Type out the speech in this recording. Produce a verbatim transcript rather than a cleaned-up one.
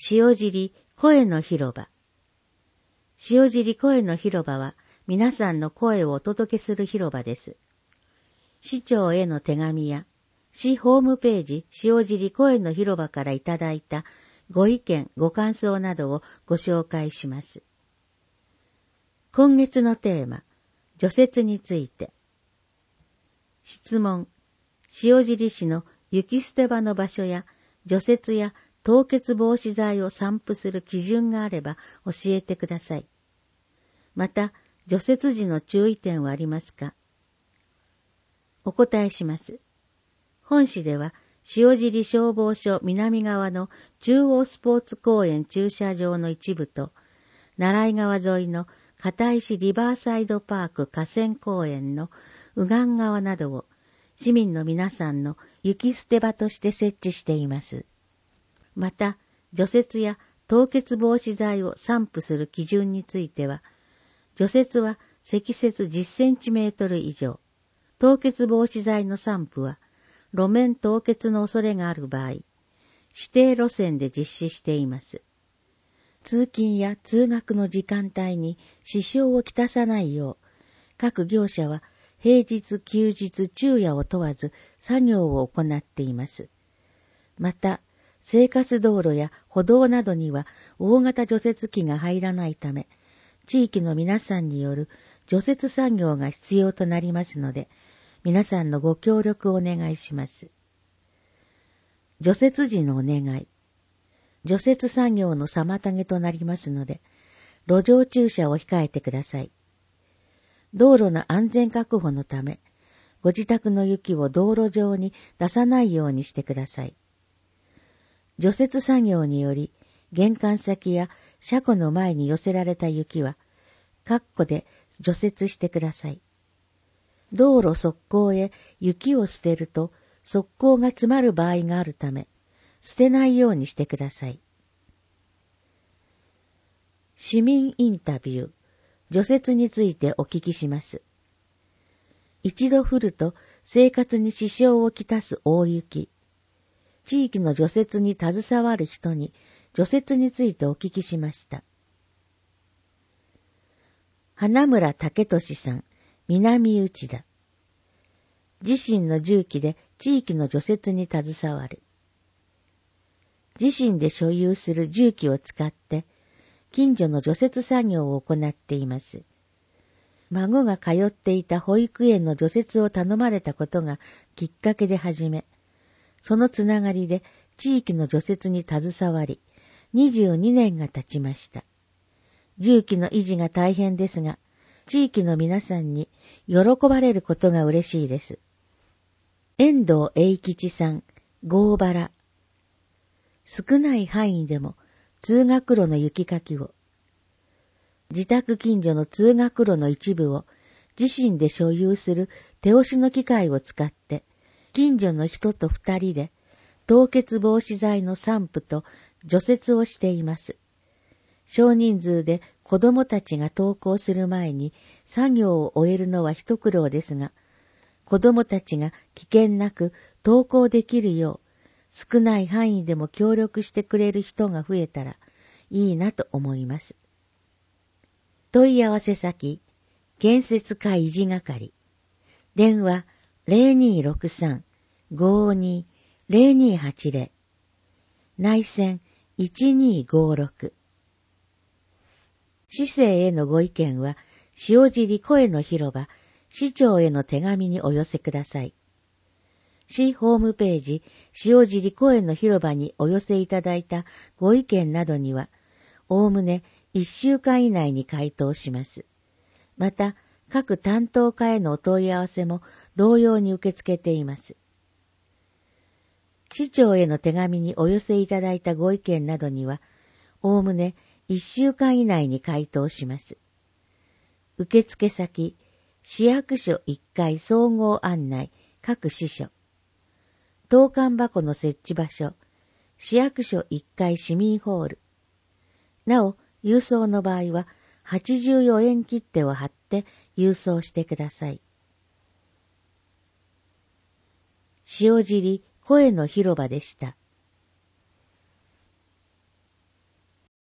塩尻声の広場。塩尻声の広場は皆さんの声をお届けする広場です。市長への手紙や市ホームページ塩尻声の広場からいただいたご意見ご感想などをご紹介します。今月のテーマ、除雪について。質問、塩尻市の雪捨て場の場所や除雪や凍結防止剤を散布する基準があれば教えてください。また、除雪時の注意点はありますか？お答えします。本市では、塩尻消防署南側の中央スポーツ公園駐車場の一部と、奈良井川沿いの片石リバーサイドパーク河川公園の右岸側などを市民の皆さんの雪捨て場として設置しています。また、除雪や凍結防止剤を散布する基準については、除雪は積雪じゅっセンチメートル以上、凍結防止剤の散布は路面凍結の恐れがある場合、指定路線で実施しています。通勤や通学の時間帯に支障をきたさないよう、各業者は平日休日昼夜を問わず作業を行っています。また、生活道路や歩道などには大型除雪機が入らないため、地域の皆さんによる除雪作業が必要となりますので、皆さんのご協力をお願いします。除雪時のお願い。除雪作業の妨げとなりますので、路上駐車を控えてください。道路の安全確保のため、ご自宅の雪を道路上に出さないようにしてください。除雪作業により、玄関先や車庫の前に寄せられた雪は、カッコで除雪してください。道路側溝へ雪を捨てると、側溝が詰まる場合があるため、捨てないようにしてください。市民インタビュー、除雪についてお聞きします。一度降ると生活に支障をきたす大雪。地域の除雪に携わる人に除雪についてお聞きしました。花村武俊さん、南内田。自身の重機で地域の除雪に携わる。自身で所有する重機を使って近所の除雪作業を行っています。孫が通っていた保育園の除雪を頼まれたことがきっかけで始め、そのつながりで地域の除雪に携わり、にじゅうにねんが経ちました。重機の維持が大変ですが、地域の皆さんに喜ばれることが嬉しいです。遠藤栄吉さん、郷原。少ない範囲でも通学路の雪かきを。自宅近所の通学路の一部を自身で所有する手押しの機械を使って、近所の人と二人で凍結防止剤の散布と除雪をしています。少人数で子供たちが登校する前に作業を終えるのは一苦労ですが、子供たちが危険なく登校できるよう、少ない範囲でも協力してくれる人が増えたらいいなと思います。問い合わせ先、建設課維持係。電話 ゼロにーろくさん ごーにー ゼロにーはちゼロ。内線いちにーごーろく。市政へのご意見は、塩尻声の広場、市長への手紙にお寄せください。市ホームページ、塩尻声の広場にお寄せいただいたご意見などには、おおむねいっしゅうかん以内に回答します。また、各担当課へのお問い合わせも同様に受け付けています。市長への手紙にお寄せいただいたご意見などには、おおむねいっしゅうかん以内に回答します。受付先、市役所いっかい総合案内、各支所。投函箱の設置場所、市役所いっかい市民ホール。なお、郵送の場合は、はちじゅうよえん切手を貼って郵送してください。塩尻声の広場でした。